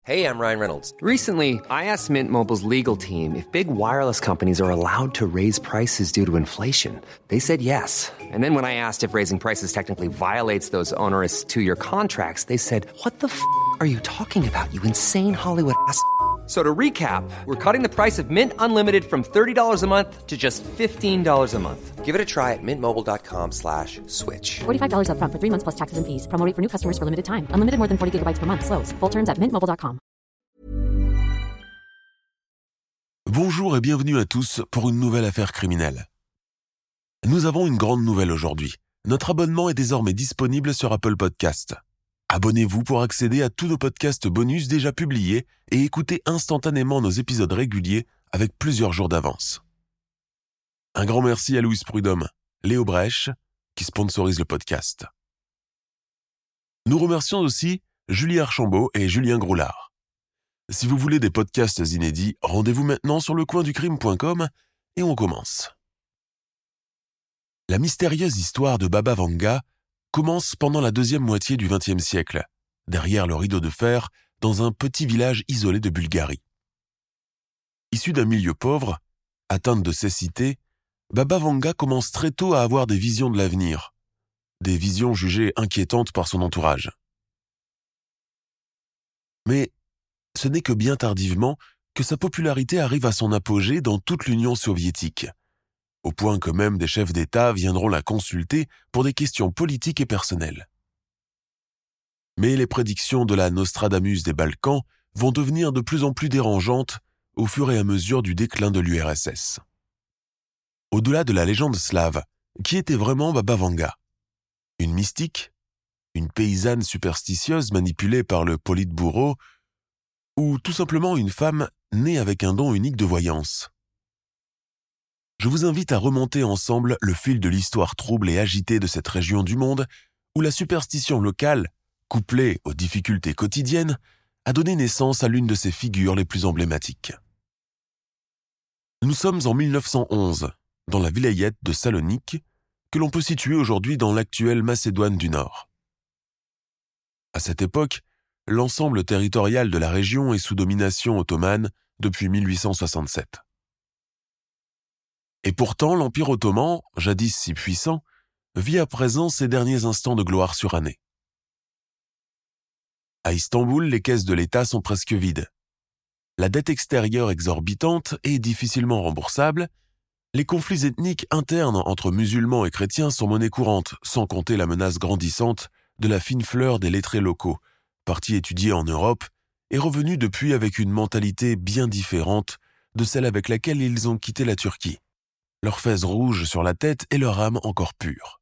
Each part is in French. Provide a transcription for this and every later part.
Hey, I'm Ryan Reynolds. Recently, I asked Mint Mobile's legal team if big wireless companies are allowed to raise prices due to inflation. They said yes. And then when I asked if raising prices technically violates those onerous two-year contracts, they said, "What the f*** are you talking about, you insane Hollywood ass?" So to recap, we're cutting the price of Mint Unlimited from $30 a month to just $15 a month. Give it a try at mintmobile.com/switch. $45 up front for 3 months plus taxes and fees. Promo rate for new customers for limited time. Unlimited more than 40 gigabytes per month. Slows full terms at mintmobile.com. Bonjour et bienvenue à tous pour une nouvelle affaire criminelle. Nous avons une grande nouvelle aujourd'hui. Notre abonnement est désormais disponible sur Apple Podcast. Abonnez-vous pour accéder à tous nos podcasts bonus déjà publiés et écouter instantanément nos épisodes réguliers avec plusieurs jours d'avance. Un grand merci à Louise Prudhomme, Léo Brèche, qui sponsorise le podcast. Nous remercions aussi Julie Archambault et Julien Groulard. Si vous voulez des podcasts inédits, rendez-vous maintenant sur lecoinducrime.com et on commence. La mystérieuse histoire de Baba Vanga commence pendant la deuxième moitié du XXe siècle, derrière le rideau de fer, dans un petit village isolé de Bulgarie. Issue d'un milieu pauvre, atteinte de cécité, Baba Vanga commence très tôt à avoir des visions de l'avenir, des visions jugées inquiétantes par son entourage. Mais ce n'est que bien tardivement que sa popularité arrive à son apogée dans toute l'Union soviétique, au point que même des chefs d'État viendront la consulter pour des questions politiques et personnelles. Mais les prédictions de la Nostradamus des Balkans vont devenir de plus en plus dérangeantes au fur et à mesure du déclin de l'URSS. Au-delà de la légende slave, qui était vraiment Baba Vanga? Une mystique? Une paysanne superstitieuse manipulée par le Politburo? Ou tout simplement une femme née avec un don unique de voyance? Je vous invite à remonter ensemble le fil de l'histoire trouble et agitée de cette région du monde où la superstition locale, couplée aux difficultés quotidiennes, a donné naissance à l'une de ses figures les plus emblématiques. Nous sommes en 1911, dans la vilayet de Salonique, que l'on peut situer aujourd'hui dans l'actuelle Macédoine du Nord. À cette époque, l'ensemble territorial de la région est sous domination ottomane depuis 1867. Et pourtant, l'Empire ottoman, jadis si puissant, vit à présent ses derniers instants de gloire surannée. À Istanbul, les caisses de l'État sont presque vides. La dette extérieure exorbitante et difficilement remboursable, les conflits ethniques internes entre musulmans et chrétiens sont monnaie courante, sans compter la menace grandissante de la fine fleur des lettrés locaux, partis étudier en Europe et revenus depuis avec une mentalité bien différente de celle avec laquelle ils ont quitté la Turquie. Leurs fez rouges sur la tête et leur âme encore pure.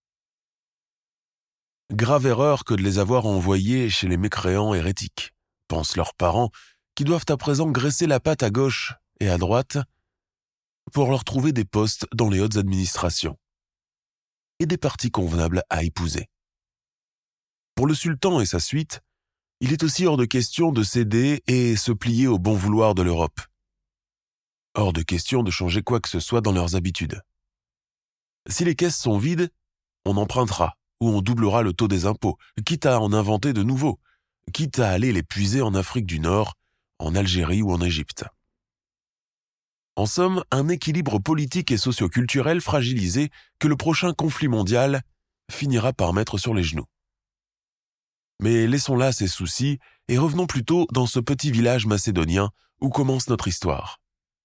Grave erreur que de les avoir envoyés chez les mécréants hérétiques, pensent leurs parents, qui doivent à présent graisser la patte à gauche et à droite pour leur trouver des postes dans les hautes administrations et des partis convenables à épouser. Pour le sultan et sa suite, il est aussi hors de question de céder et se plier au bon vouloir de l'Europe. Hors de question de changer quoi que ce soit dans leurs habitudes. Si les caisses sont vides, on empruntera ou on doublera le taux des impôts, quitte à en inventer de nouveaux, quitte à aller les puiser en Afrique du Nord, en Algérie ou en Égypte. En somme, un équilibre politique et socio-culturel fragilisé que le prochain conflit mondial finira par mettre sur les genoux. Mais laissons là ces soucis et revenons plutôt dans ce petit village macédonien où commence notre histoire.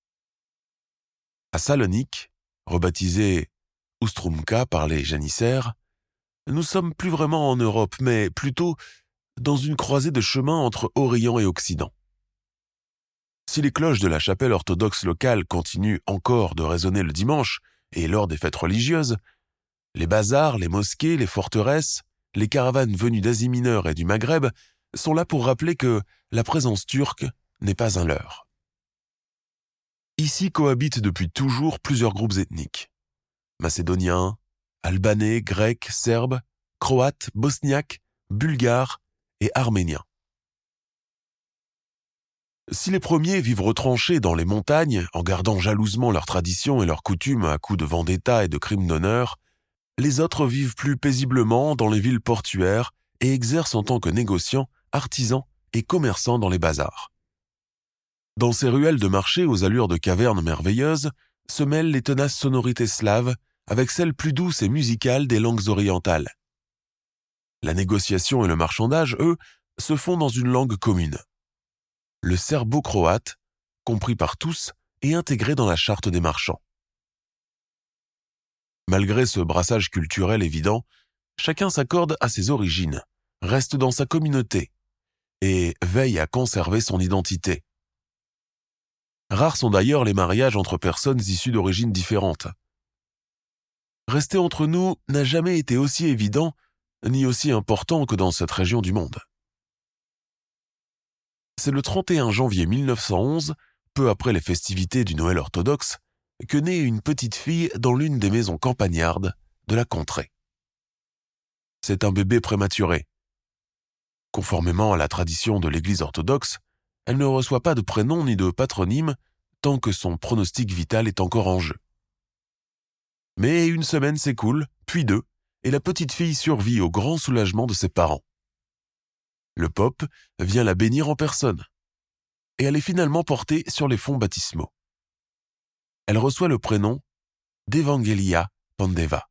À Salonique, rebaptisée Ustrumka par les janissaires, nous sommes plus vraiment en Europe, mais plutôt dans une croisée de chemins entre Orient et Occident. Si les cloches de la chapelle orthodoxe locale continuent encore de résonner le dimanche et lors des fêtes religieuses, les bazars, les mosquées, les forteresses, les caravanes venues d'Asie mineure et du Maghreb sont là pour rappeler que la présence turque n'est pas un leurre. Ici cohabitent depuis toujours plusieurs groupes ethniques. Macédoniens, Albanais, Grecs, Serbes, Croates, Bosniaques, Bulgares et Arméniens. Si les premiers vivent retranchés dans les montagnes, en gardant jalousement leurs traditions et leurs coutumes à coups de vendetta et de crimes d'honneur, les autres vivent plus paisiblement dans les villes portuaires et exercent en tant que négociants, artisans et commerçant dans les bazars. Dans ces ruelles de marché aux allures de cavernes merveilleuses se mêlent les tenaces sonorités slaves avec celles plus douces et musicales des langues orientales. La négociation et le marchandage, eux, se font dans une langue commune. Le serbo-croate, compris par tous et intégré dans la charte des marchands. Malgré ce brassage culturel évident, chacun s'accorde à ses origines, reste dans sa communauté et veille à conserver son identité. Rares sont d'ailleurs les mariages entre personnes issues d'origines différentes. Rester entre nous n'a jamais été aussi évident ni aussi important que dans cette région du monde. C'est le 31 janvier 1911, peu après les festivités du Noël orthodoxe, que naît une petite fille dans l'une des maisons campagnardes de la contrée. C'est un bébé prématuré. Conformément à la tradition de l'Église orthodoxe, elle ne reçoit pas de prénom ni de patronyme tant que son pronostic vital est encore en jeu. Mais une semaine s'écoule, puis 2, et la petite fille survit au grand soulagement de ses parents. Le pope vient la bénir en personne, et elle est finalement portée sur les fonts baptismaux. Elle reçoit le prénom d'Evangelia Pandeva.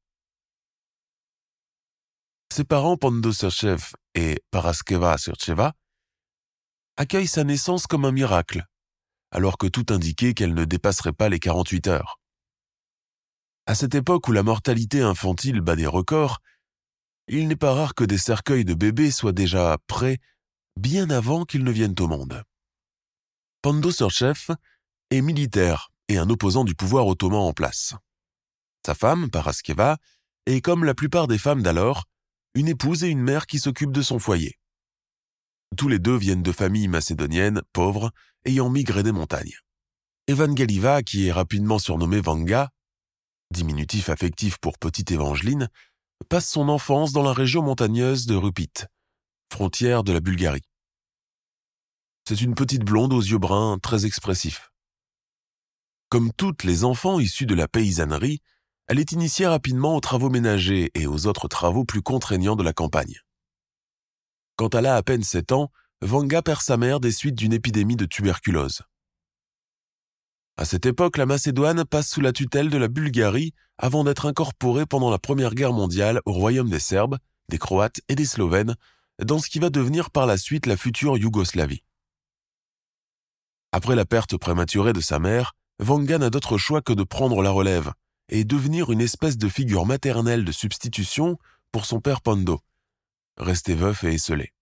Ses parents Pando Srčev et Paraskeva Srčeva accueillent sa naissance comme un miracle, alors que tout indiquait qu'elle ne dépasserait pas les 48 heures. À cette époque où la mortalité infantile bat des records, il n'est pas rare que des cercueils de bébés soient déjà prêts bien avant qu'ils ne viennent au monde. Pando Srčev est militaire et un opposant du pouvoir ottoman en place. Sa femme, Paraskeva, est comme la plupart des femmes d'alors, une épouse et une mère qui s'occupent de son foyer. Tous les deux viennent de familles macédoniennes, pauvres, ayant migré des montagnes. Evangeliva, qui est rapidement surnommée Vanga, diminutif affectif pour petite Évangeline, passe son enfance dans la région montagneuse de Rupit, frontière de la Bulgarie. C'est une petite blonde aux yeux bruns très expressifs. Comme toutes les enfants issus de la paysannerie, elle est initiée rapidement aux travaux ménagers et aux autres travaux plus contraignants de la campagne. Quand elle a à peine 7 ans, Vanga perd sa mère des suites d'une épidémie de tuberculose. À cette époque, la Macédoine passe sous la tutelle de la Bulgarie avant d'être incorporée pendant la Première Guerre mondiale au royaume des Serbes, des Croates et des Slovènes, dans ce qui va devenir par la suite la future Yougoslavie. Après la perte prématurée de sa mère, Vanga n'a d'autre choix que de prendre la relève et devenir une espèce de figure maternelle de substitution pour son père Pando, resté veuf et esseulé.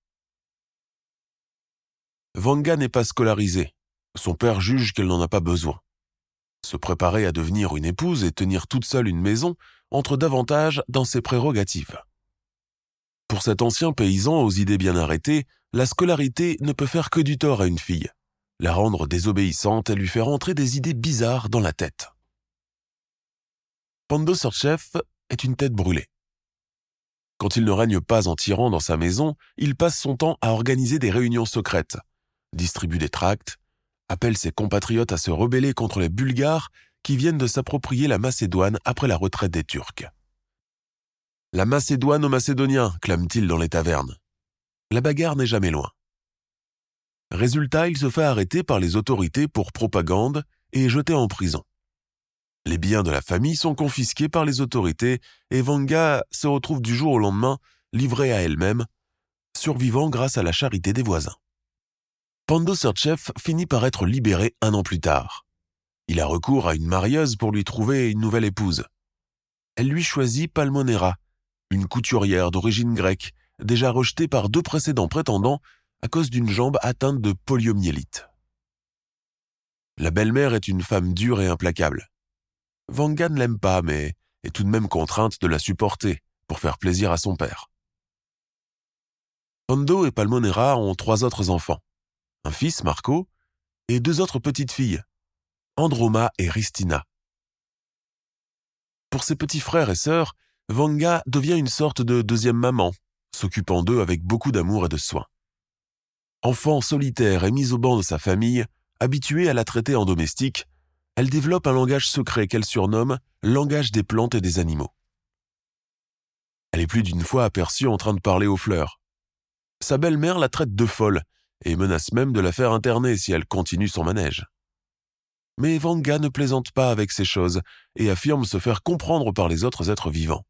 Vanga n'est pas scolarisée. Son père juge qu'elle n'en a pas besoin. Se préparer à devenir une épouse et tenir toute seule une maison entre davantage dans ses prérogatives. Pour cet ancien paysan aux idées bien arrêtées, la scolarité ne peut faire que du tort à une fille, la rendre désobéissante et lui faire entrer des idées bizarres dans la tête. Pando Srčev est une tête brûlée. Quand il ne règne pas en tyran dans sa maison, il passe son temps à organiser des réunions secrètes, distribue des tracts, appelle ses compatriotes à se rebeller contre les Bulgares qui viennent de s'approprier la Macédoine après la retraite des Turcs. « La Macédoine aux Macédoniens » clame-t-il dans les tavernes. La bagarre n'est jamais loin. Résultat, il se fait arrêter par les autorités pour propagande et jeté en prison. Les biens de la famille sont confisqués par les autorités et Vanga se retrouve du jour au lendemain livrée à elle-même, survivant grâce à la charité des voisins. Pando Srčev finit par être libéré 1 an plus tard. Il a recours à une marieuse pour lui trouver une nouvelle épouse. Elle lui choisit Palmonera, une couturière d'origine grecque, déjà rejetée par 2 précédents prétendants à cause d'une jambe atteinte de poliomyélite. La belle-mère est une femme dure et implacable. Vanga ne l'aime pas, mais est tout de même contrainte de la supporter pour faire plaisir à son père. Pando et Palmonera ont 3 autres enfants, un fils, Marco, et 2 autres petites filles, Androma et Ristina. Pour ses petits frères et sœurs, Vanga devient une sorte de deuxième maman, s'occupant d'eux avec beaucoup d'amour et de soin. Enfant solitaire et mise au banc de sa famille, habituée à la traiter en domestique, elle développe un langage secret qu'elle surnomme « langage des plantes et des animaux ». Elle est plus d'une fois aperçue en train de parler aux fleurs. Sa belle-mère la traite de folle et menace même de la faire interner si elle continue son manège. Mais Vanga ne plaisante pas avec ces choses et affirme se faire comprendre par les autres êtres vivants.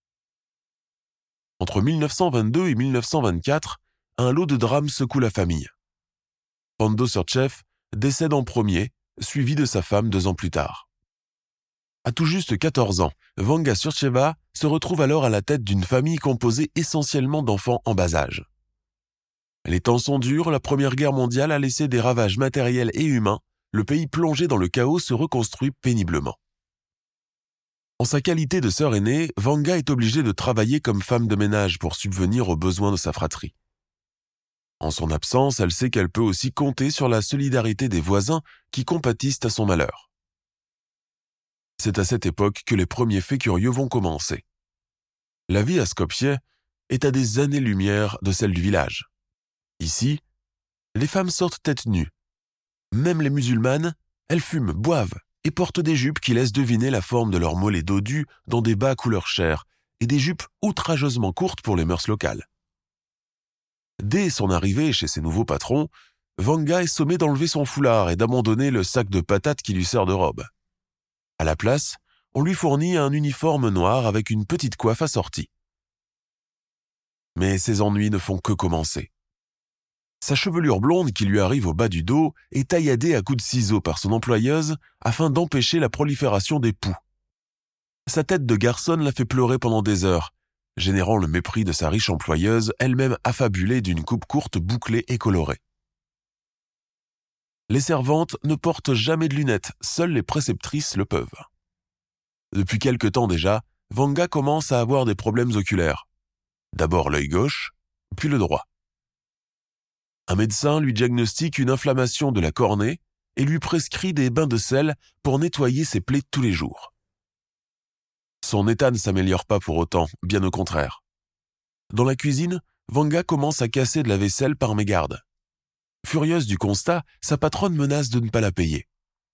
Entre 1922 et 1924, un lot de drames secoue la famille. Pando Surtchev décède en premier, suivi de sa femme 2 ans plus tard. À tout juste 14 ans, Vanga Surtcheva se retrouve alors à la tête d'une famille composée essentiellement d'enfants en bas âge. Les temps sont durs, la Première Guerre mondiale a laissé des ravages matériels et humains, le pays plongé dans le chaos se reconstruit péniblement. En sa qualité de sœur aînée, Vanga est obligée de travailler comme femme de ménage pour subvenir aux besoins de sa fratrie. En son absence, elle sait qu'elle peut aussi compter sur la solidarité des voisins qui compatissent à son malheur. C'est à cette époque que les premiers faits curieux vont commencer. La vie à Skopje est à des années-lumière de celle du village. Ici, les femmes sortent tête nue. Même les musulmanes, elles fument, boivent et portent des jupes qui laissent deviner la forme de leurs mollets dodus dans des bas couleur chair et des jupes outrageusement courtes pour les mœurs locales. Dès son arrivée chez ses nouveaux patrons, Vanga est sommée d'enlever son foulard et d'abandonner le sac de patates qui lui sert de robe. À la place, on lui fournit un uniforme noir avec une petite coiffe assortie. Mais ses ennuis ne font que commencer. Sa chevelure blonde qui lui arrive au bas du dos est tailladée à coups de ciseaux par son employeuse afin d'empêcher la prolifération des poux. Sa tête de garçonne la fait pleurer pendant des heures, générant le mépris de sa riche employeuse, elle-même affabulée d'une coupe courte bouclée et colorée. Les servantes ne portent jamais de lunettes, seules les préceptrices le peuvent. Depuis quelque temps déjà, Vanga commence à avoir des problèmes oculaires. D'abord l'œil gauche, puis le droit. Un médecin lui diagnostique une inflammation de la cornée et lui prescrit des bains de sel pour nettoyer ses plaies tous les jours. Son état ne s'améliore pas pour autant, bien au contraire. Dans la cuisine, Vanga commence à casser de la vaisselle par mégarde. Furieuse du constat, sa patronne menace de ne pas la payer.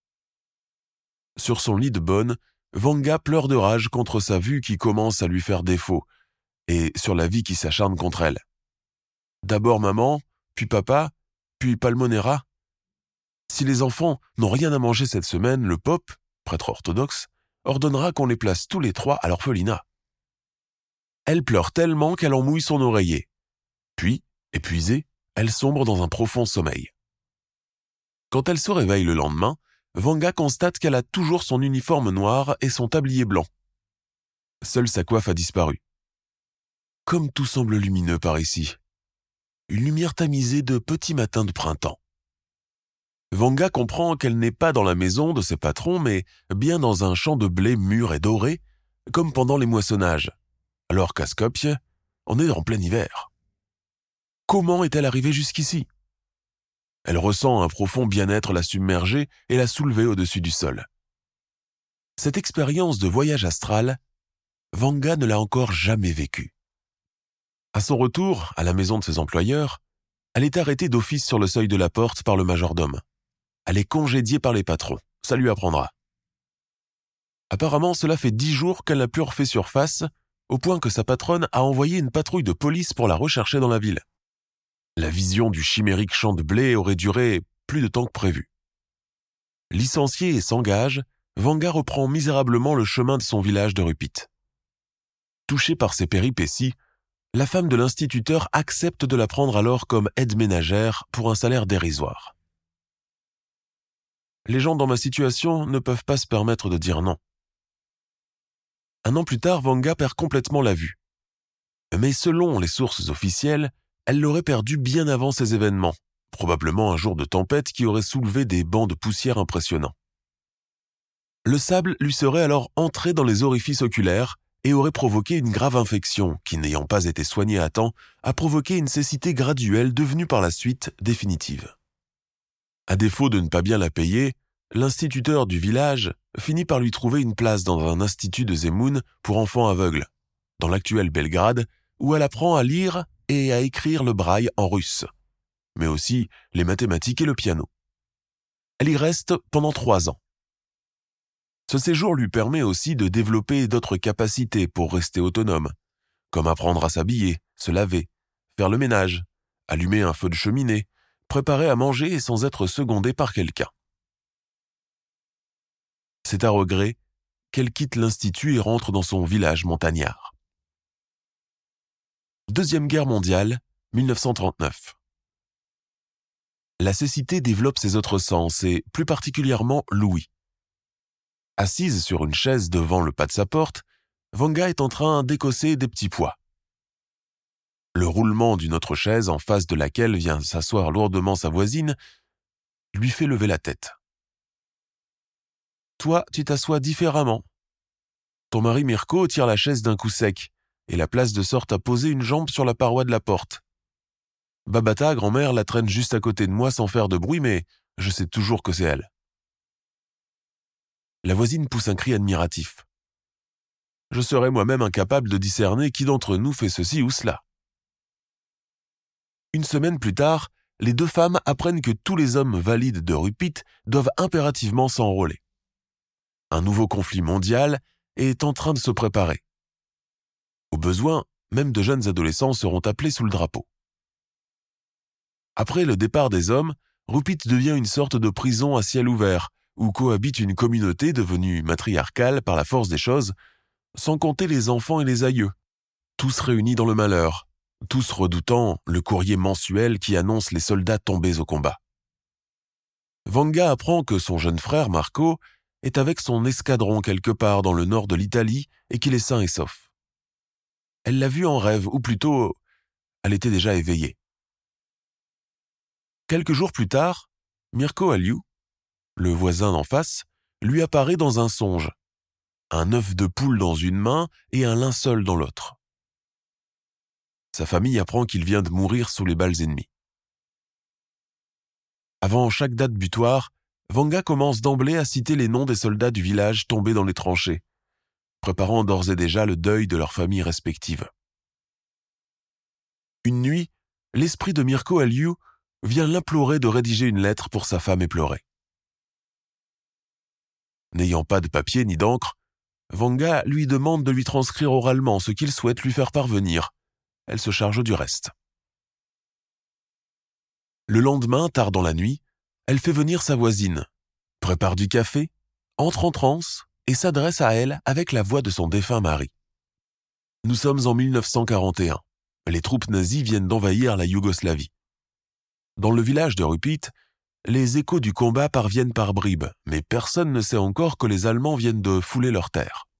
Sur son lit de bonne, Vanga pleure de rage contre sa vue qui commence à lui faire défaut et sur la vie qui s'acharne contre elle. D'abord maman, puis papa, puis Palmonera. Si les enfants n'ont rien à manger cette semaine, le pope, prêtre orthodoxe, ordonnera qu'on les place tous les 3 à l'orphelinat. Elle pleure tellement qu'elle en mouille son oreiller. Puis, épuisée, elle sombre dans un profond sommeil. Quand elle se réveille le lendemain, Vanga constate qu'elle a toujours son uniforme noir et son tablier blanc. Seule sa coiffe a disparu. Comme tout semble lumineux par ici. Une lumière tamisée de petits matins de printemps. Vanga comprend qu'elle n'est pas dans la maison de ses patrons, mais bien dans un champ de blé mûr et doré, comme pendant les moissonnages, alors qu'à Skopje, on est en plein hiver. Comment est-elle arrivée jusqu'ici? Elle ressent un profond bien-être la submerger et la soulever au-dessus du sol. Cette expérience de voyage astral, Vanga ne l'a encore jamais vécue. À son retour, à la maison de ses employeurs, elle est arrêtée d'office sur le seuil de la porte par le majordome. Elle est congédiée par les patrons, ça lui apprendra. Apparemment, cela fait 10 jours qu'elle n'a plus refait surface, au point que sa patronne a envoyé une patrouille de police pour la rechercher dans la ville. La vision du chimérique champ de blé aurait duré plus de temps que prévu. Licenciée et sans gage, Vanga reprend misérablement le chemin de son village de Rupit. Touchée par ces péripéties, la femme de l'instituteur accepte de la prendre alors comme aide ménagère pour un salaire dérisoire. Les gens dans ma situation ne peuvent pas se permettre de dire non. 1 an plus tard, Vanga perd complètement la vue. Mais selon les sources officielles, elle l'aurait perdue bien avant ces événements, probablement un jour de tempête qui aurait soulevé des bancs de poussière impressionnants. Le sable lui serait alors entré dans les orifices oculaires et aurait provoqué une grave infection qui, n'ayant pas été soignée à temps, a provoqué une cécité graduelle devenue par la suite définitive. À défaut de ne pas bien la payer, l'instituteur du village finit par lui trouver une place dans un institut de Zemun pour enfants aveugles, dans l'actuel Belgrade, où elle apprend à lire et à écrire le braille en russe, mais aussi les mathématiques et le piano. Elle y reste pendant 3 ans. Ce séjour lui permet aussi de développer d'autres capacités pour rester autonome, comme apprendre à s'habiller, se laver, faire le ménage, allumer un feu de cheminée, préparé à manger et sans être secondé par quelqu'un. C'est à regret qu'elle quitte l'Institut et rentre dans son village montagnard. Deuxième Guerre mondiale, 1939. La cécité développe ses autres sens et, plus particulièrement, l'ouïe. Assise sur une chaise devant le pas de sa porte, Vanga est en train d'écosser des petits pois. Le roulement d'une autre chaise en face de laquelle vient s'asseoir lourdement sa voisine lui fait lever la tête. « Toi, tu t'assois différemment. Ton mari Mirko tire la chaise d'un coup sec et la place de sorte à poser une jambe sur la paroi de la porte. Babata, grand-mère, la traîne juste à côté de moi sans faire de bruit, mais je sais toujours que c'est elle. » La voisine pousse un cri admiratif. Je serais moi-même incapable de discerner qui d'entre nous fait ceci ou cela. Une semaine plus tard, les deux femmes apprennent que tous les hommes valides de Rupit doivent impérativement s'enrôler. Un nouveau conflit mondial est en train de se préparer. Au besoin, même de jeunes adolescents seront appelés sous le drapeau. Après le départ des hommes, Rupit devient une sorte de prison à ciel ouvert, où cohabite une communauté devenue matriarcale par la force des choses, sans compter les enfants et les aïeux, tous réunis dans le malheur, tous redoutant le courrier mensuel qui annonce les soldats tombés au combat. Vanga apprend que son jeune frère Marco est avec son escadron quelque part dans le nord de l'Italie et qu'il est sain et sauf. Elle l'a vu en rêve, ou plutôt, elle était déjà éveillée. Quelques jours plus tard, Mirko Aliu, le voisin d'en face, lui apparaît dans un songe, un œuf de poule dans une main et un linceul dans l'autre. Sa famille apprend qu'il vient de mourir sous les balles ennemies. Avant chaque date butoir, Vanga commence d'emblée à citer les noms des soldats du village tombés dans les tranchées, préparant d'ores et déjà le deuil de leurs familles respectives. Une nuit, l'esprit de Mirko Aliu vient l'implorer de rédiger une lettre pour sa femme éplorée. N'ayant pas de papier ni d'encre, Vanga lui demande de lui transcrire oralement ce qu'il souhaite lui faire parvenir. Elle se charge du reste. Le lendemain, tard dans la nuit, elle fait venir sa voisine, prépare du café, entre en transe et s'adresse à elle avec la voix de son défunt mari. Nous sommes en 1941. Les troupes nazies viennent d'envahir la Yougoslavie. Dans le village de Rupit, les échos du combat parviennent par bribes, mais personne ne sait encore que les Allemands viennent de fouler leurs terres.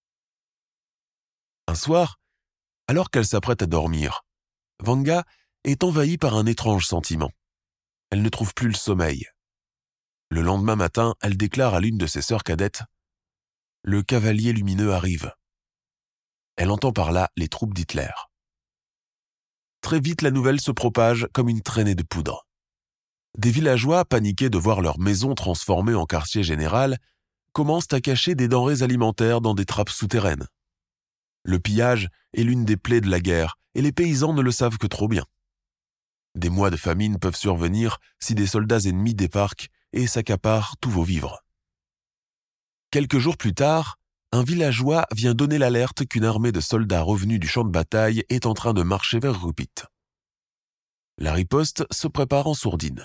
Un soir, alors qu'elle s'apprête à dormir, Vanga est envahie par un étrange sentiment. Elle ne trouve plus le sommeil. Le lendemain matin, elle déclare à l'une de ses sœurs cadettes « Le cavalier lumineux arrive ». Elle entend par là les troupes d'Hitler. Très vite, la nouvelle se propage comme une traînée de poudre. Des villageois, paniqués de voir leur maison transformée en quartier général, commencent à cacher des denrées alimentaires dans des trappes souterraines. Le pillage est l'une des plaies de la guerre, et les paysans ne le savent que trop bien. Des mois de famine peuvent survenir si des soldats ennemis débarquent et s'accaparent tous vos vivres. Quelques jours plus tard, un villageois vient donner l'alerte qu'une armée de soldats revenus du champ de bataille est en train de marcher vers Rupit. La riposte se prépare en sourdine.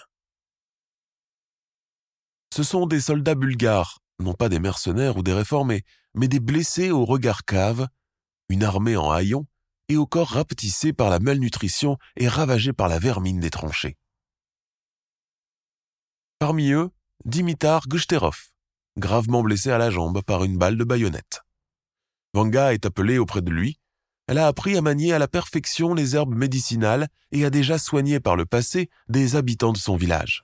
Ce sont des soldats bulgares, non pas des mercenaires ou des réformés, mais des blessés au regard cave, une armée en haillons et au corps rapetissé par la malnutrition et ravagé par la vermine des tranchées. Parmi eux, Dimitar Gushterov, gravement blessé à la jambe par une balle de baïonnette. Vanga est appelée auprès de lui. Elle a appris à manier à la perfection les herbes médicinales et a déjà soigné par le passé des habitants de son village.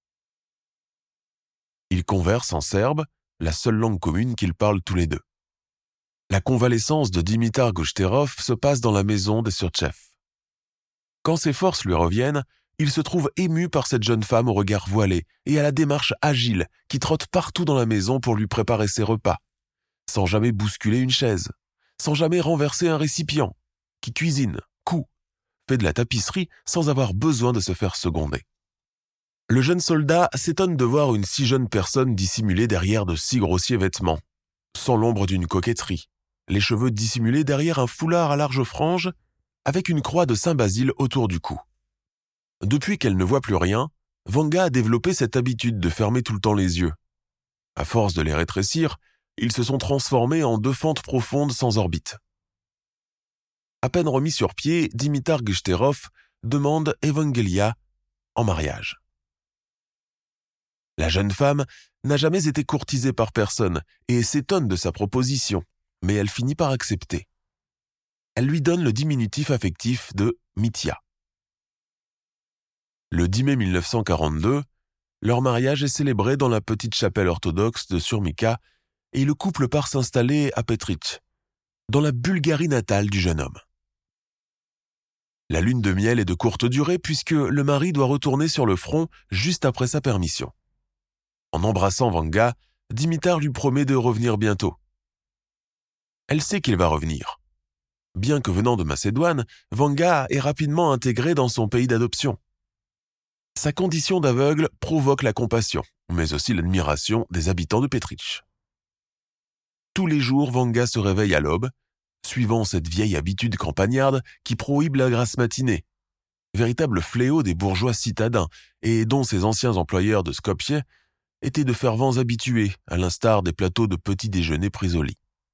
Ils conversent en serbe, la seule langue commune qu'ils parlent tous les deux. La convalescence de Dimitar Gushterov se passe dans la maison des Surtchev. Quand ses forces lui reviennent, il se trouve ému par cette jeune femme au regard voilé et à la démarche agile qui trotte partout dans la maison pour lui préparer ses repas, sans jamais bousculer une chaise, sans jamais renverser un récipient, qui cuisine, coud, fait de la tapisserie sans avoir besoin de se faire seconder. Le jeune soldat s'étonne de voir une si jeune personne dissimulée derrière de si grossiers vêtements, sans l'ombre d'une coquetterie, les cheveux dissimulés derrière un foulard à large frange, avec une croix de Saint-Basile autour du cou. Depuis qu'elle ne voit plus rien, Vanga a développé cette habitude de fermer tout le temps les yeux. À force de les rétrécir, ils se sont transformés en 2 fentes profondes sans orbite. À peine remis sur pied, Dimitar Gshterov demande Evangelia en mariage. La jeune femme n'a jamais été courtisée par personne et s'étonne de sa proposition, mais elle finit par accepter. Elle lui donne le diminutif affectif de Mitya. Le 10 mai 1942, leur mariage est célébré dans la petite chapelle orthodoxe de Surmika et le couple part s'installer à Petrich, dans la Bulgarie natale du jeune homme. La lune de miel est de courte durée puisque le mari doit retourner sur le front juste après sa permission. En embrassant Vanga, Dimitar lui promet de revenir bientôt. Elle sait qu'il va revenir. Bien que venant de Macédoine, Vanga est rapidement intégré dans son pays d'adoption. Sa condition d'aveugle provoque la compassion, mais aussi l'admiration des habitants de Petrich. Tous les jours, Vanga se réveille à l'aube, suivant cette vieille habitude campagnarde qui prohibe la grasse matinée, véritable fléau des bourgeois citadins et dont ses anciens employeurs de Skopje étaient de fervents habitués, à l'instar des plateaux de petits déjeuners pris au lit.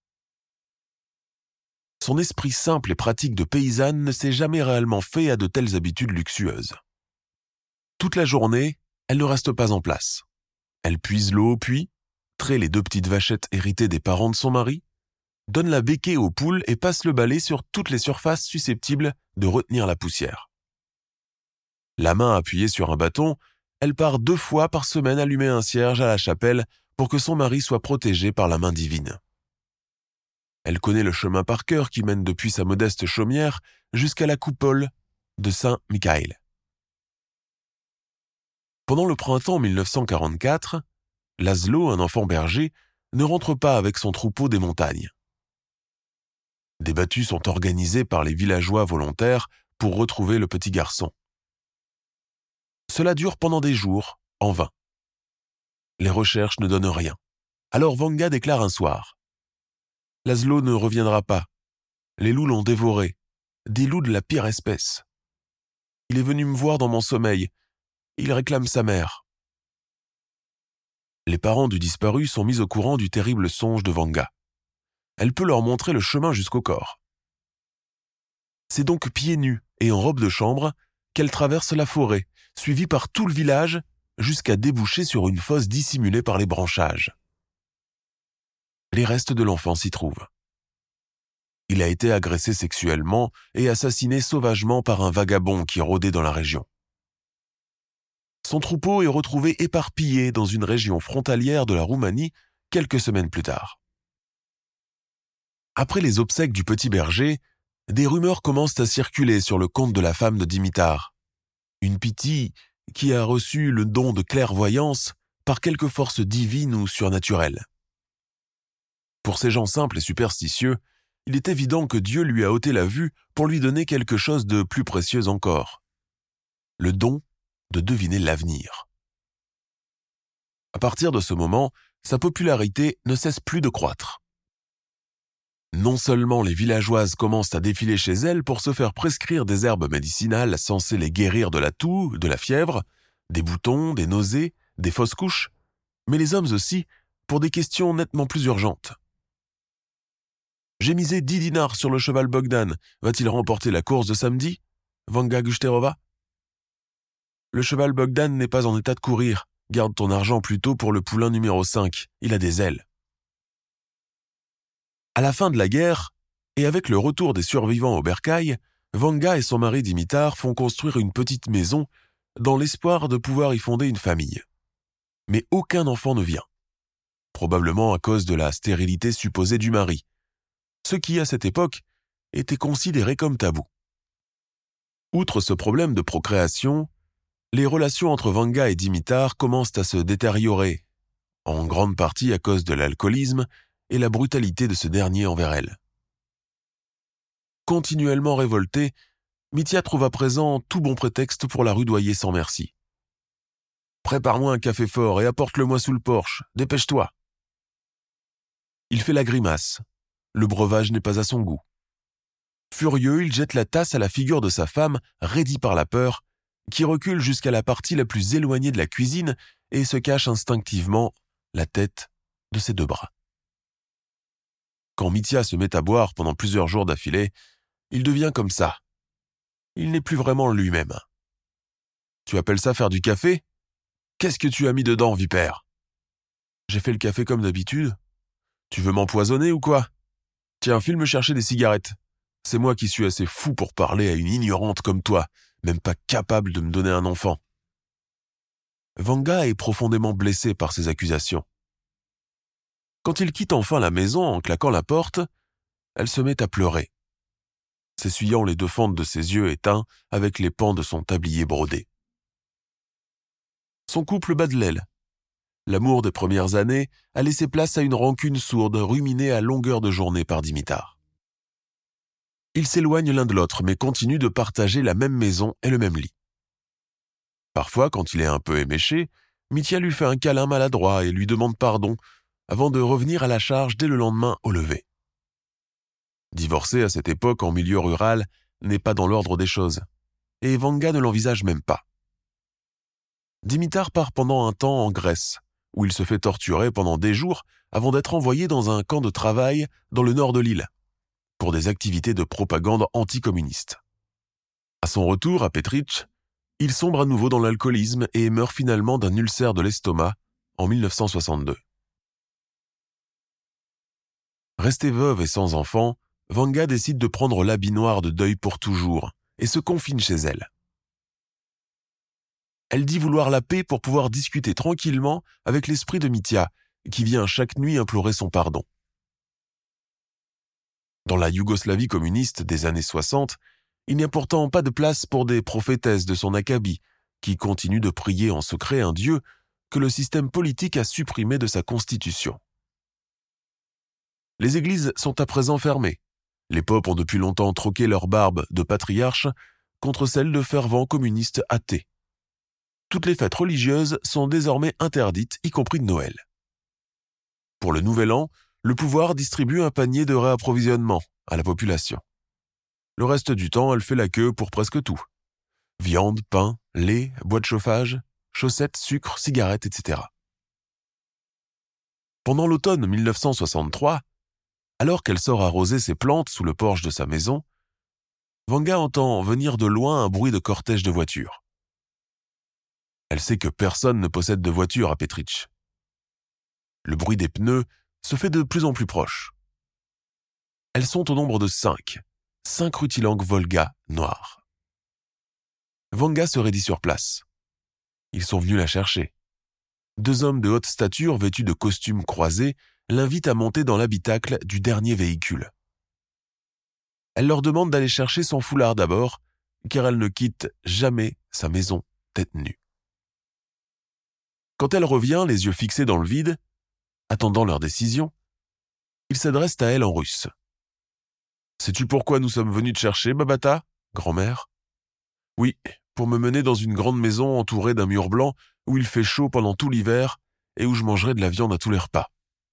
Son esprit simple et pratique de paysanne ne s'est jamais réellement fait à de telles habitudes luxueuses. Toute la journée, elle ne reste pas en place. Elle puise l'eau au puits, traite les 2 petites vachettes héritées des parents de son mari, donne la béquée aux poules et passe le balai sur toutes les surfaces susceptibles de retenir la poussière. La main appuyée sur un bâton, elle part 2 fois par semaine allumer un cierge à la chapelle pour que son mari soit protégé par la main divine. Elle connaît le chemin par cœur qui mène depuis sa modeste chaumière jusqu'à la coupole de Saint-Michael. Pendant le printemps 1944, Laszlo, un enfant berger, ne rentre pas avec son troupeau des montagnes. Des battues sont organisées par les villageois volontaires pour retrouver le petit garçon. Cela dure pendant des jours, en vain. Les recherches ne donnent rien. Alors Vanga déclare un soir: « Laszlo ne reviendra pas. Les loups l'ont dévoré. Des loups de la pire espèce. Il est venu me voir dans mon sommeil. Il réclame sa mère. » Les parents du disparu sont mis au courant du terrible songe de Vanga. Elle peut leur montrer le chemin jusqu'au corps. C'est donc pieds nus et en robe de chambre qu'elle traverse la forêt, suivie par tout le village, jusqu'à déboucher sur une fosse dissimulée par les branchages. Les restes de l'enfant s'y trouvent. Il a été agressé sexuellement et assassiné sauvagement par un vagabond qui rôdait dans la région. Son troupeau est retrouvé éparpillé dans une région frontalière de la Roumanie quelques semaines plus tard. Après les obsèques du petit berger, des rumeurs commencent à circuler sur le compte de la femme de Dimitar, une Pythie qui a reçu le don de clairvoyance par quelque force divine ou surnaturelle. Pour ces gens simples et superstitieux, il est évident que Dieu lui a ôté la vue pour lui donner quelque chose de plus précieux encore, le don de deviner l'avenir. À partir de ce moment, sa popularité ne cesse plus de croître. Non seulement les villageoises commencent à défiler chez elle pour se faire prescrire des herbes médicinales censées les guérir de la toux, de la fièvre, des boutons, des nausées, des fausses couches, mais les hommes aussi, pour des questions nettement plus urgentes. J'ai misé 10 dinars sur le cheval Bogdan. Va-t-il remporter la course de samedi, Vanga Gshterova? Le cheval Bogdan n'est pas en état de courir. Garde ton argent plutôt pour le poulain numéro 5. Il a des ailes. À la fin de la guerre, et avec le retour des survivants au bercail, Vanga et son mari Dimitar font construire une petite maison dans l'espoir de pouvoir y fonder une famille. Mais aucun enfant ne vient. Probablement à cause de la stérilité supposée du mari, ce qui, à cette époque, était considéré comme tabou. Outre ce problème de procréation, les relations entre Vanga et Dimitar commencent à se détériorer, en grande partie à cause de l'alcoolisme et la brutalité de ce dernier envers elle. Continuellement révolté, Mitya trouve à présent tout bon prétexte pour la rudoyer sans merci. « Prépare-moi un café fort et apporte-le-moi sous le porche, dépêche-toi !» Il fait la grimace. Le breuvage n'est pas à son goût. Furieux, il jette la tasse à la figure de sa femme, raidie par la peur, qui recule jusqu'à la partie la plus éloignée de la cuisine et se cache instinctivement la tête de ses 2 bras. Quand Mitya se met à boire pendant plusieurs jours d'affilée, il devient comme ça. Il n'est plus vraiment lui-même. « Tu appelles ça faire du café ? Qu'est-ce que tu as mis dedans, vipère ? » ?»« J'ai fait le café comme d'habitude. Tu veux m'empoisonner ou quoi ? Tiens, file me chercher des cigarettes. C'est moi qui suis assez fou pour parler à une ignorante comme toi, même pas capable de me donner un enfant. » Vanga est profondément blessé par ces accusations. Quand il quitte enfin la maison en claquant la porte, elle se met à pleurer, s'essuyant les 2 fentes de ses yeux éteints avec les pans de son tablier brodé. Son couple bat de l'aile. L'amour des premières années a laissé place à une rancune sourde ruminée à longueur de journée par Dimitar. Ils s'éloignent l'un de l'autre mais continuent de partager la même maison et le même lit. Parfois, quand il est un peu éméché, Mitya lui fait un câlin maladroit et lui demande pardon avant de revenir à la charge dès le lendemain au lever. Divorcer à cette époque en milieu rural n'est pas dans l'ordre des choses, et Vanga ne l'envisage même pas. Dimitar part pendant un temps en Grèce, où il se fait torturer pendant des jours avant d'être envoyé dans un camp de travail dans le nord de l'île, pour des activités de propagande anticommuniste. À son retour à Petrić, il sombre à nouveau dans l'alcoolisme et meurt finalement d'un ulcère de l'estomac en 1962. Restée veuve et sans enfant, Vanga décide de prendre l'habit noir de deuil pour toujours et se confine chez elle. Elle dit vouloir la paix pour pouvoir discuter tranquillement avec l'esprit de Mitya, qui vient chaque nuit implorer son pardon. Dans la Yougoslavie communiste des années 60, il n'y a pourtant pas de place pour des prophétesses de son acabit, qui continuent de prier en secret un Dieu que le système politique a supprimé de sa constitution. Les églises sont à présent fermées. Les popes ont depuis longtemps troqué leur barbe de patriarche contre celle de fervents communistes athées. Toutes les fêtes religieuses sont désormais interdites, y compris de Noël. Pour le Nouvel An, le pouvoir distribue un panier de réapprovisionnement à la population. Le reste du temps, elle fait la queue pour presque tout. Viande, pain, lait, bois de chauffage, chaussettes, sucre, cigarettes, etc. Pendant l'automne 1963, alors qu'elle sort arroser ses plantes sous le porche de sa maison, Vanga entend venir de loin un bruit de cortège de voitures. Elle sait que personne ne possède de voiture à Petrić. Le bruit des pneus se fait de plus en plus proche. Elles sont au nombre de 5 rutilangues Volga noires. Vanga se raidit sur place. Ils sont venus la chercher. 2 hommes de haute stature vêtus de costumes croisés l'invitent à monter dans l'habitacle du dernier véhicule. Elle leur demande d'aller chercher son foulard d'abord, car elle ne quitte jamais sa maison tête nue. Quand elle revient, les yeux fixés dans le vide, attendant leur décision, ils s'adressent à elle en russe. « Sais-tu pourquoi nous sommes venus te chercher, Babata, grand-mère ?»« Oui, pour me mener dans une grande maison entourée d'un mur blanc où il fait chaud pendant tout l'hiver et où je mangerai de la viande à tous les repas. »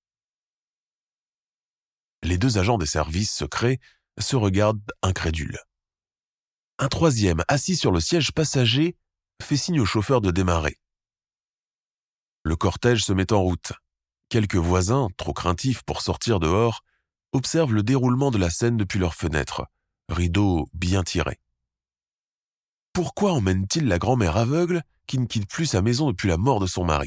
Les 2 agents des services secrets se regardent incrédules. Un 3e, assis sur le siège passager, fait signe au chauffeur de démarrer. Le cortège se met en route. Quelques voisins, trop craintifs pour sortir dehors, observent le déroulement de la scène depuis leurs fenêtres, rideaux bien tirés. Pourquoi emmène-t-il la grand-mère aveugle qui ne quitte plus sa maison depuis la mort de son mari ?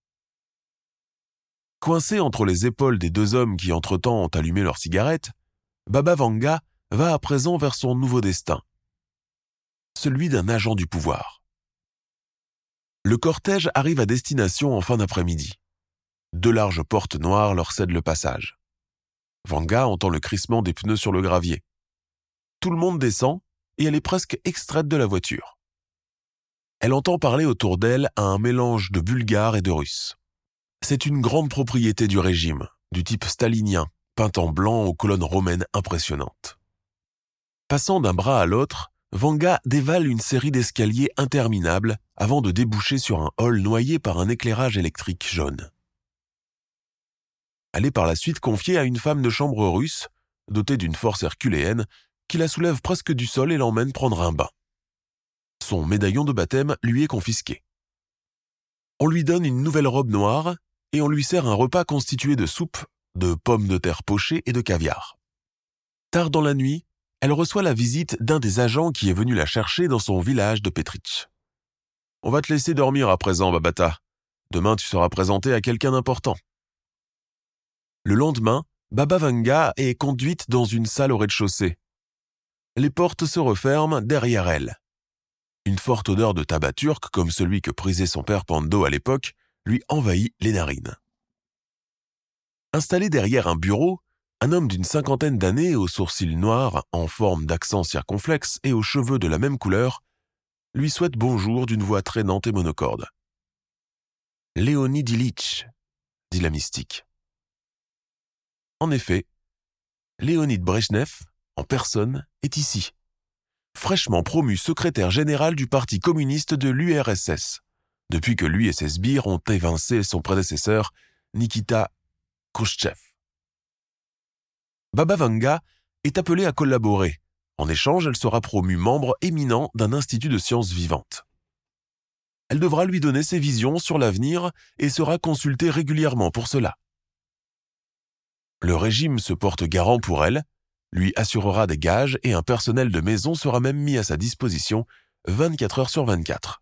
Coincé entre les épaules des 2 hommes qui entre-temps ont allumé leurs cigarettes, Baba Vanga va à présent vers son nouveau destin, celui d'un agent du pouvoir. Le cortège arrive à destination en fin d'après-midi. 2 larges portes noires leur cèdent le passage. Vanga entend le crissement des pneus sur le gravier. Tout le monde descend et elle est presque extraite de la voiture. Elle entend parler autour d'elle à un mélange de bulgare et de russe. C'est une grande propriété du régime, du type stalinien, peinte en blanc aux colonnes romaines impressionnantes. Passant d'un bras à l'autre, Vanga dévale une série d'escaliers interminables avant de déboucher sur un hall noyé par un éclairage électrique jaune. Elle est par la suite confiée à une femme de chambre russe, dotée d'une force herculéenne, qui la soulève presque du sol et l'emmène prendre un bain. Son médaillon de baptême lui est confisqué. On lui donne une nouvelle robe noire et on lui sert un repas constitué de soupe, de pommes de terre pochées et de caviar. Tard dans la nuit, elle reçoit la visite d'un des agents qui est venu la chercher dans son village de Petrich. « On va te laisser dormir à présent, Babata. Demain, tu seras présenté à quelqu'un d'important. » Le lendemain, Baba Vanga est conduite dans une salle au rez-de-chaussée. Les portes se referment derrière elle. Une forte odeur de tabac turc, comme celui que prisait son père Pando à l'époque, lui envahit les narines. Installé derrière un bureau, un homme d'une 50aine d'années, aux sourcils noirs, en forme d'accent circonflexe et aux cheveux de la même couleur, lui souhaite bonjour d'une voix traînante et monocorde. « Léonid Ilitch », dit la mystique. En effet, Léonid Brejnev, en personne, est ici, fraîchement promu secrétaire général du Parti communiste de l'URSS, depuis que lui et ses sbires ont évincé son prédécesseur, Nikita Khrouchtchev. Baba Vanga est appelée à collaborer. En échange, elle sera promue membre éminent d'un institut de sciences vivantes. Elle devra lui donner ses visions sur l'avenir et sera consultée régulièrement pour cela. Le régime se porte garant pour elle, lui assurera des gages et un personnel de maison sera même mis à sa disposition 24 heures sur 24.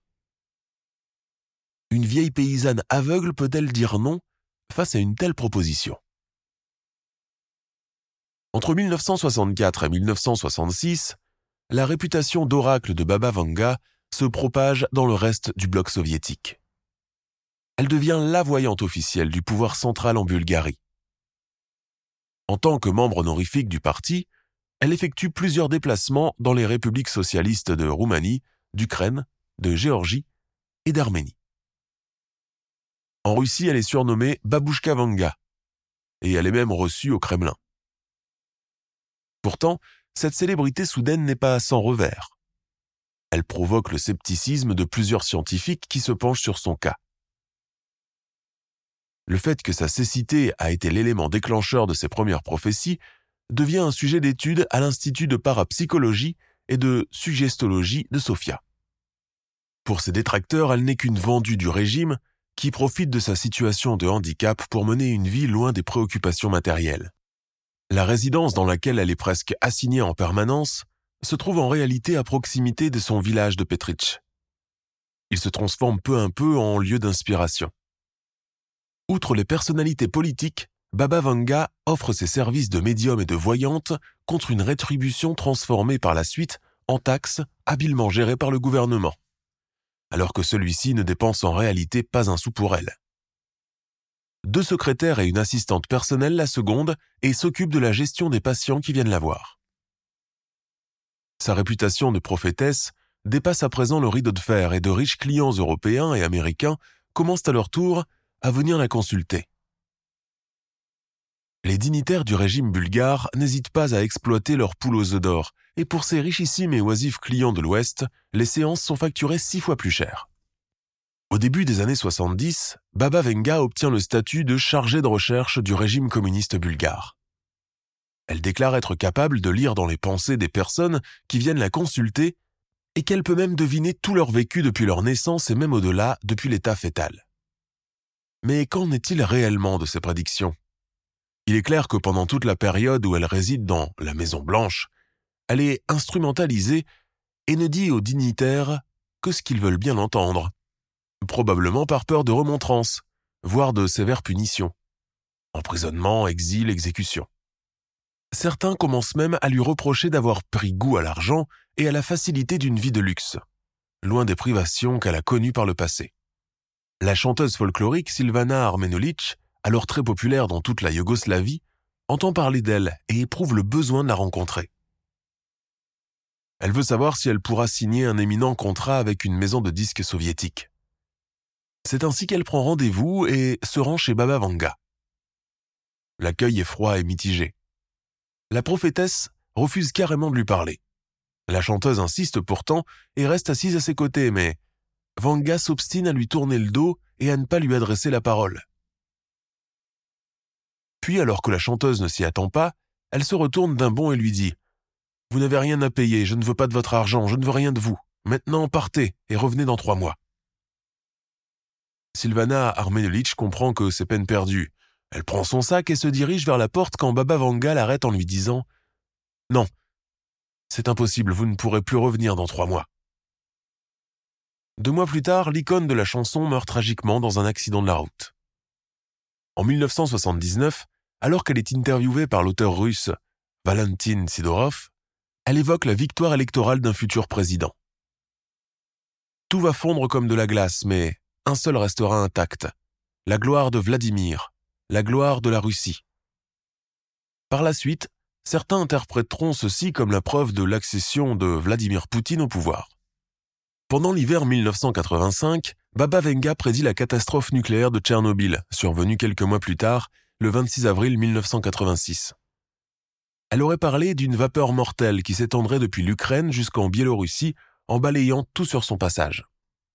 Une vieille paysanne aveugle peut-elle dire non face à une telle proposition? Entre 1964 et 1966, la réputation d'oracle de Baba Vanga se propage dans le reste du bloc soviétique. Elle devient la voyante officielle du pouvoir central en Bulgarie. En tant que membre honorifique du parti, elle effectue plusieurs déplacements dans les républiques socialistes de Roumanie, d'Ukraine, de Géorgie et d'Arménie. En Russie, elle est surnommée Babouchka Vanga, et elle est même reçue au Kremlin. Pourtant, cette célébrité soudaine n'est pas sans revers. Elle provoque le scepticisme de plusieurs scientifiques qui se penchent sur son cas. Le fait que sa cécité a été l'élément déclencheur de ses premières prophéties devient un sujet d'étude à l'Institut de parapsychologie et de suggestologie de Sofia. Pour ses détracteurs, elle n'est qu'une vendue du régime qui profite de sa situation de handicap pour mener une vie loin des préoccupations matérielles. La résidence dans laquelle elle est presque assignée en permanence se trouve en réalité à proximité de son village de Petrich. Il se transforme peu à peu en lieu d'inspiration. Outre les personnalités politiques, Baba Vanga offre ses services de médium et de voyante contre une rétribution transformée par la suite en taxe habilement gérée par le gouvernement, alors que celui-ci ne dépense en réalité pas un sou pour elle. 2 secrétaires et une assistante personnelle la secondent et s'occupent de la gestion des patients qui viennent la voir. Sa réputation de prophétesse dépasse à présent le rideau de fer et de riches clients européens et américains commencent à leur tour à venir la consulter. Les dignitaires du régime bulgare n'hésitent pas à exploiter leurs poules aux œufs d'or, et pour ces richissimes et oisifs clients de l'Ouest, les séances sont facturées 6 fois plus cher. Au début des années 70, Baba Vanga obtient le statut de chargée de recherche du régime communiste bulgare. Elle déclare être capable de lire dans les pensées des personnes qui viennent la consulter et qu'elle peut même deviner tout leur vécu depuis leur naissance et même au-delà depuis l'état fœtal. Mais qu'en est-il réellement de ces prédictions? Il est clair que pendant toute la période où elle réside dans la Maison Blanche, elle est instrumentalisée et ne dit aux dignitaires que ce qu'ils veulent bien entendre, probablement par peur de remontrances, voire de sévères punitions. Emprisonnement, exil, exécution. Certains commencent même à lui reprocher d'avoir pris goût à l'argent et à la facilité d'une vie de luxe, loin des privations qu'elle a connues par le passé. La chanteuse folklorique Silvana Armenulić, alors très populaire dans toute la Yougoslavie, entend parler d'elle et éprouve le besoin de la rencontrer. Elle veut savoir si elle pourra signer un éminent contrat avec une maison de disques soviétique. C'est ainsi qu'elle prend rendez-vous et se rend chez Baba Vanga. L'accueil est froid et mitigé. La prophétesse refuse carrément de lui parler. La chanteuse insiste pourtant et reste assise à ses côtés, mais Vanga s'obstine à lui tourner le dos et à ne pas lui adresser la parole. Puis, alors que la chanteuse ne s'y attend pas, elle se retourne d'un bond et lui dit « Vous n'avez rien à payer, je ne veux pas de votre argent, je ne veux rien de vous. Maintenant, partez et revenez dans 3 mois. » Silvana Armenovitch comprend que c'est peine perdue. Elle prend son sac et se dirige vers la porte quand Baba Vanga l'arrête en lui disant « Non, c'est impossible, vous ne pourrez plus revenir dans 3 mois. » 2 mois plus tard, l'icône de la chanson meurt tragiquement dans un accident de la route. En 1979, alors qu'elle est interviewée par l'auteur russe Valentin Sidorov, elle évoque la victoire électorale d'un futur président. Tout va fondre comme de la glace, mais un seul restera intact, la gloire de Vladimir, la gloire de la Russie. Par la suite, certains interpréteront ceci comme la preuve de l'accession de Vladimir Poutine au pouvoir. Pendant l'hiver 1985, Baba Vanga prédit la catastrophe nucléaire de Tchernobyl, survenue quelques mois plus tard, le 26 avril 1986. Elle aurait parlé d'une vapeur mortelle qui s'étendrait depuis l'Ukraine jusqu'en Biélorussie en balayant tout sur son passage.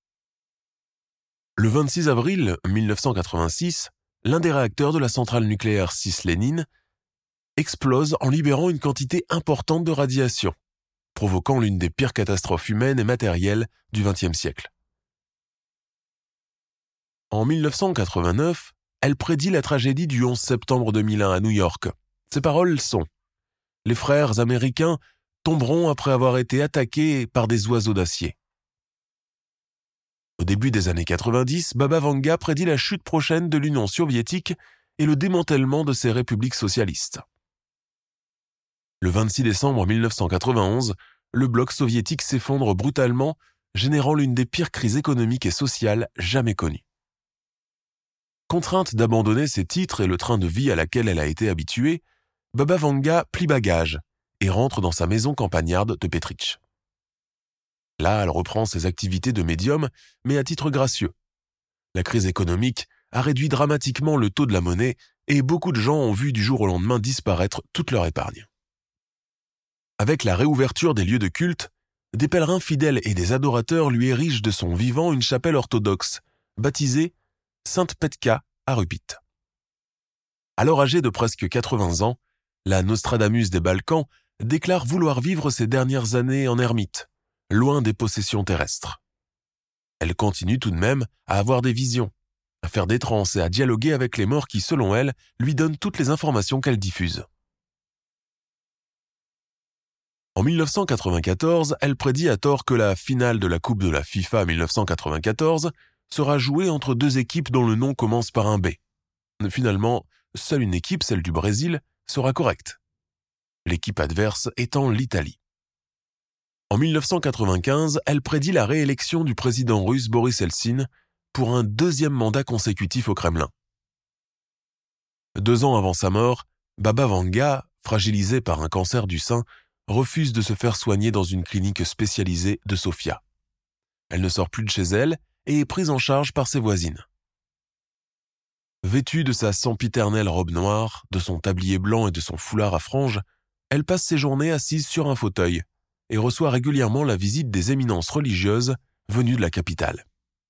Le 26 avril 1986, l'un des réacteurs de la centrale nucléaire Sis-Lénine explose en libérant une quantité importante de radiation, provoquant l'une des pires catastrophes humaines et matérielles du XXe siècle. En 1989, elle prédit la tragédie du 11 septembre 2001 à New York. Ses paroles sont « Les frères américains tomberont après avoir été attaqués par des oiseaux d'acier. » Au début des années 90, Baba Vanga prédit la chute prochaine de l'Union soviétique et le démantèlement de ses républiques socialistes. Le 26 décembre 1991, le bloc soviétique s'effondre brutalement, générant l'une des pires crises économiques et sociales jamais connues. Contrainte d'abandonner ses titres et le train de vie à laquelle elle a été habituée, Baba Vanga plie bagage et rentre dans sa maison campagnarde de Petrich. Là, elle reprend ses activités de médium, mais à titre gracieux. La crise économique a réduit dramatiquement le taux de la monnaie et beaucoup de gens ont vu du jour au lendemain disparaître toute leur épargne. Avec la réouverture des lieux de culte, des pèlerins fidèles et des adorateurs lui érigent de son vivant une chapelle orthodoxe, baptisée Sainte Petka à Rupit. Alors âgée de presque 80 ans, la Nostradamus des Balkans déclare vouloir vivre ses dernières années en ermite, loin des possessions terrestres. Elle continue tout de même à avoir des visions, à faire des transes et à dialoguer avec les morts qui, selon elle, lui donnent toutes les informations qu'elle diffuse. En 1994, elle prédit à tort que la finale de la Coupe de la FIFA 1994 sera jouée entre 2 équipes dont le nom commence par un B. Finalement, seule une équipe, celle du Brésil, sera correcte. L'équipe adverse étant l'Italie. En 1995, elle prédit la réélection du président russe Boris Eltsine pour un 2e mandat consécutif au Kremlin. 2 ans avant sa mort, Baba Vanga, fragilisée par un cancer du sein, refuse de se faire soigner dans une clinique spécialisée de Sofia. Elle ne sort plus de chez elle et est prise en charge par ses voisines. Vêtue de sa sempiternelle robe noire, de son tablier blanc et de son foulard à franges, elle passe ses journées assise sur un fauteuil et reçoit régulièrement la visite des éminences religieuses venues de la capitale.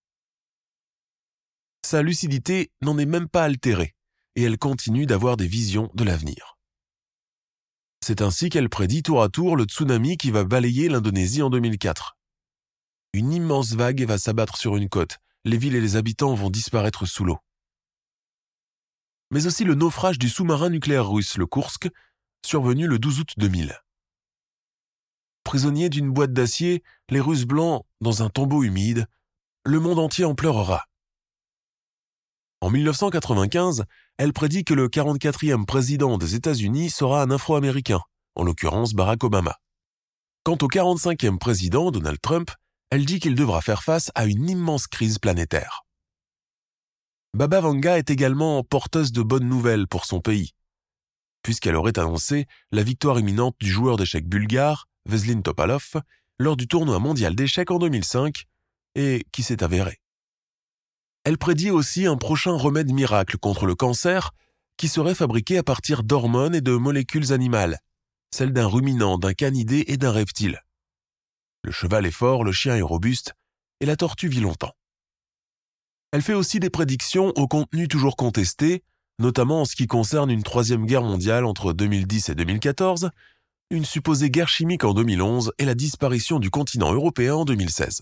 Sa lucidité n'en est même pas altérée et elle continue d'avoir des visions de l'avenir. C'est ainsi qu'elle prédit tour à tour le tsunami qui va balayer l'Indonésie en 2004. Une immense vague va s'abattre sur une côte, les villes et les habitants vont disparaître sous l'eau. Mais aussi le naufrage du sous-marin nucléaire russe, le Kursk, survenu le 12 août 2000. Prisonniers d'une boîte d'acier, les Russes blancs dans un tombeau humide, le monde entier en pleurera. En 1995, elle prédit que le 44e président des États-Unis sera un Afro-Américain, en l'occurrence Barack Obama. Quant au 45e président, Donald Trump, elle dit qu'il devra faire face à une immense crise planétaire. Baba Vanga est également porteuse de bonnes nouvelles pour son pays, puisqu'elle aurait annoncé la victoire imminente du joueur d'échecs bulgare, Veselin Topalov, lors du tournoi mondial d'échecs en 2005, et qui s'est avéré. Elle prédit aussi un prochain remède miracle contre le cancer qui serait fabriqué à partir d'hormones et de molécules animales, celles d'un ruminant, d'un canidé et d'un reptile. Le cheval est fort, le chien est robuste, et la tortue vit longtemps. Elle fait aussi des prédictions au contenu toujours contesté, notamment en ce qui concerne une 3e guerre mondiale entre 2010 et 2014, une supposée guerre chimique en 2011 et la disparition du continent européen en 2016.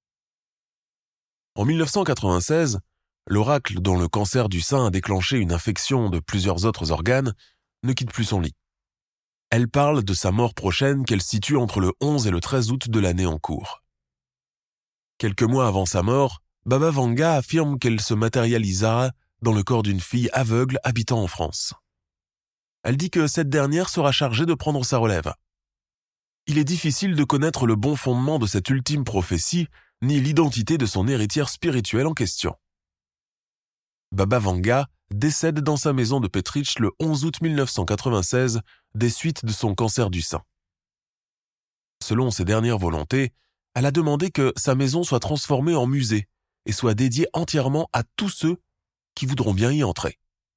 En 1996, l'oracle dont le cancer du sein a déclenché une infection de plusieurs autres organes ne quitte plus son lit. Elle parle de sa mort prochaine qu'elle situe entre le 11 et le 13 août de l'année en cours. Quelques mois avant sa mort, Baba Vanga affirme qu'elle se matérialisera dans le corps d'une fille aveugle habitant en France. Elle dit que cette dernière sera chargée de prendre sa relève. Il est difficile de connaître le bon fondement de cette ultime prophétie, ni l'identité de son héritière spirituelle en question. Baba Vanga décède dans sa maison de Petrich le 11 août 1996 des suites de son cancer du sein. Selon ses dernières volontés, elle a demandé que sa maison soit transformée en musée et soit dédiée entièrement à tous ceux qui voudront bien y entrer.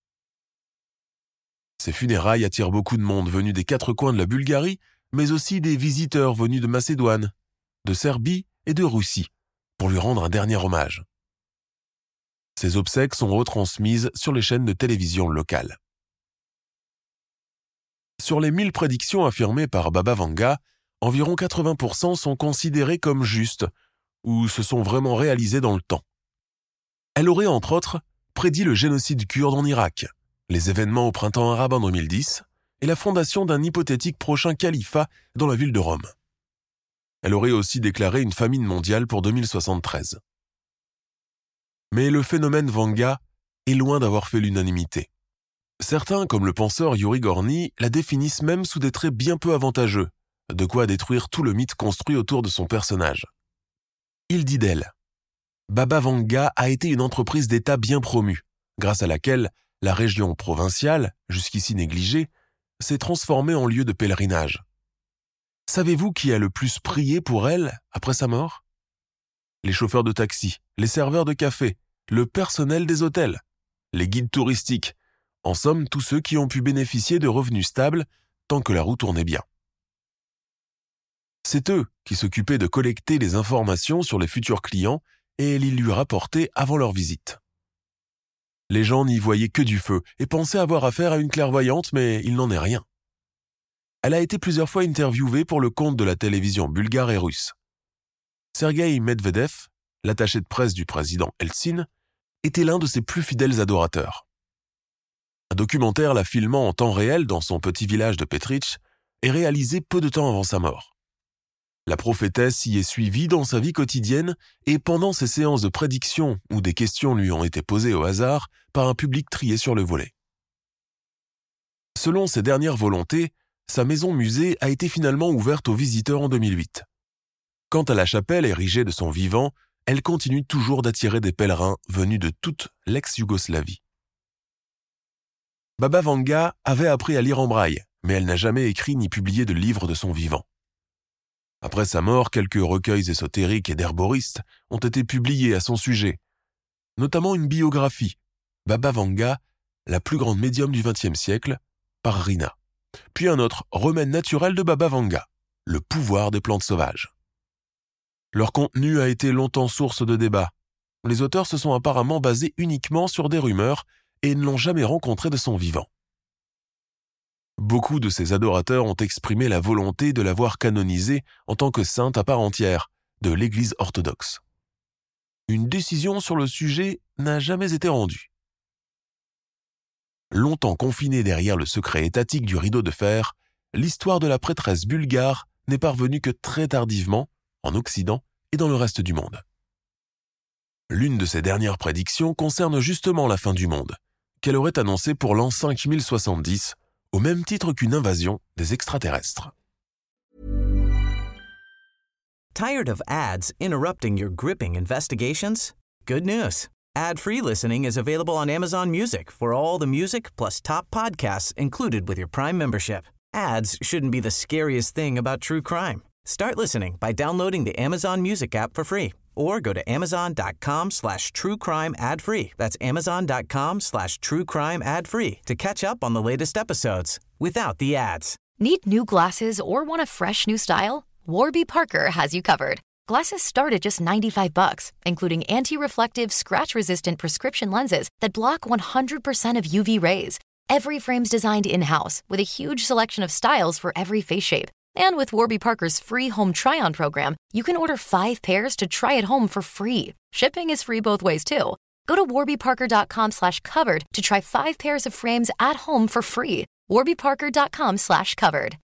Ces funérailles attirent beaucoup de monde venu des quatre coins de la Bulgarie, mais aussi des visiteurs venus de Macédoine, de Serbie et de Russie, pour lui rendre un dernier hommage. Ces obsèques sont retransmises sur les chaînes de télévision locales. Sur les 1000 prédictions affirmées par Baba Vanga, environ 80% sont considérées comme justes ou se sont vraiment réalisées dans le temps. Elle aurait, entre autres, prédit le génocide kurde en Irak, les événements au printemps arabe en 2010 et la fondation d'un hypothétique prochain califat dans la ville de Rome. Elle aurait aussi déclaré une famine mondiale pour 2073. Mais le phénomène Vanga est loin d'avoir fait l'unanimité. Certains, comme le penseur Yuri Gorny, la définissent même sous des traits bien peu avantageux, de quoi détruire tout le mythe construit autour de son personnage. Il dit d'elle « Baba Vanga a été une entreprise d'État bien promue, grâce à laquelle la région provinciale, jusqu'ici négligée, s'est transformée en lieu de pèlerinage. Savez-vous qui a le plus prié pour elle après sa mort ? Les chauffeurs de taxi, les serveurs de café, le personnel des hôtels, les guides touristiques, en somme tous ceux qui ont pu bénéficier de revenus stables tant que la roue tournait bien. C'est eux qui s'occupaient de collecter les informations sur les futurs clients et les lui rapporter avant leur visite. Les gens n'y voyaient que du feu et pensaient avoir affaire à une clairvoyante, mais il n'en est rien. Elle a été plusieurs fois interviewée pour le compte de la télévision bulgare et russe. Sergueï Medvedev, l'attaché de presse du président Eltsine, était l'un de ses plus fidèles adorateurs. Un documentaire la filmant en temps réel dans son petit village de Petrich est réalisé peu de temps avant sa mort. La prophétesse y est suivie dans sa vie quotidienne et pendant ses séances de prédiction où des questions lui ont été posées au hasard par un public trié sur le volet. Selon ses dernières volontés, sa maison-musée a été finalement ouverte aux visiteurs en 2008. Quant à la chapelle érigée de son vivant, elle continue toujours d'attirer des pèlerins venus de toute l'ex-Yougoslavie. Baba Vanga avait appris à lire en braille, mais elle n'a jamais écrit ni publié de livre de son vivant. Après sa mort, quelques recueils ésotériques et d'herboristes ont été publiés à son sujet, notamment une biographie, Baba Vanga, la plus grande médium du XXe siècle, par Rina, puis un autre, Remède naturel de Baba Vanga, le pouvoir des plantes sauvages. Leur contenu a été longtemps source de débat. Les auteurs se sont apparemment basés uniquement sur des rumeurs et ne l'ont jamais rencontré de son vivant. Beaucoup de ses adorateurs ont exprimé la volonté de la voir canonisée en tant que sainte à part entière de l'Église orthodoxe. Une décision sur le sujet n'a jamais été rendue. Longtemps confinée derrière le secret étatique du rideau de fer, l'histoire de la prêtresse bulgare n'est parvenue que très tardivement, en Occident et dans le reste du monde. L'une de ses dernières prédictions concerne justement la fin du monde, qu'elle aurait annoncée pour l'an 5070, au même titre qu'une invasion des extraterrestres. Tired of ads interrupting your gripping investigations? Good news. Ad-free listening is available on Amazon Music for all the music plus top podcasts included with your Prime membership. Ads shouldn't be the scariest thing about true crime. Start listening by downloading the Amazon Music app for free or go to amazon.com/truecrime ad-free. That's amazon.com/truecrime ad-free to catch up on the latest episodes without the ads. Need new glasses or want a fresh new style? Warby Parker has you covered. Glasses start at just $95, including anti-reflective, scratch-resistant prescription lenses that block 100% of UV rays. Every frame's designed in-house with a huge selection of styles for every face shape. And with Warby Parker's free home try-on program, you can order 5 pairs to try at home for free. Shipping is free both ways, too. Go to warbyparker.com/covered to try 5 pairs of frames at home for free. warbyparker.com/covered.